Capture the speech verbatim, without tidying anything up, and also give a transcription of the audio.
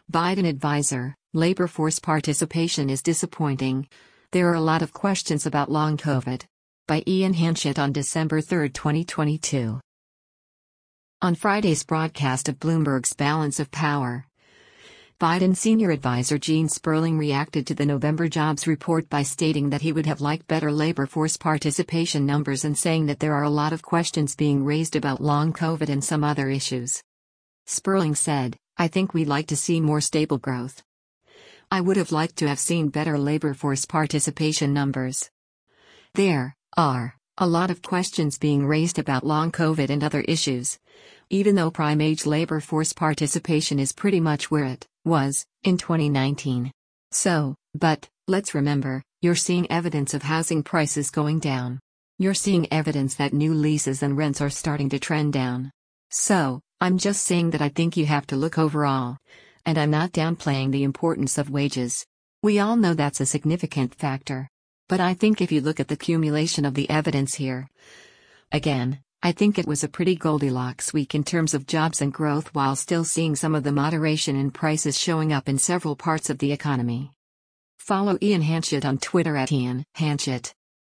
Biden advisor, labor force participation is disappointing. There are a lot of questions about long COVID. By Ian Hanchett on December third, twenty twenty-two. On Friday's broadcast of Bloomberg's Balance of Power, Biden senior advisor Gene Sperling reacted to the November jobs report by stating that he would have liked better labor force participation numbers and saying that there are a lot of questions being raised about long COVID and some other issues. Sperling said, "I think we'd like to see more stable growth. I would have liked to have seen better labor force participation numbers. There are a lot of questions being raised about long COVID and other issues, even though prime age labor force participation is pretty much where it was in twenty nineteen. So, but, let's remember, you're seeing evidence of housing prices going down. You're seeing evidence that new leases and rents are starting to trend down. So, I'm just saying that I think you have to look overall. And I'm not downplaying the importance of wages. We all know that's a significant factor. But I think if you look at the accumulation of the evidence here, again, I think it was a pretty Goldilocks week in terms of jobs and growth while still seeing some of the moderation in prices showing up in several parts of the economy." Follow Ian Hanchett on Twitter at Ian Hanchett.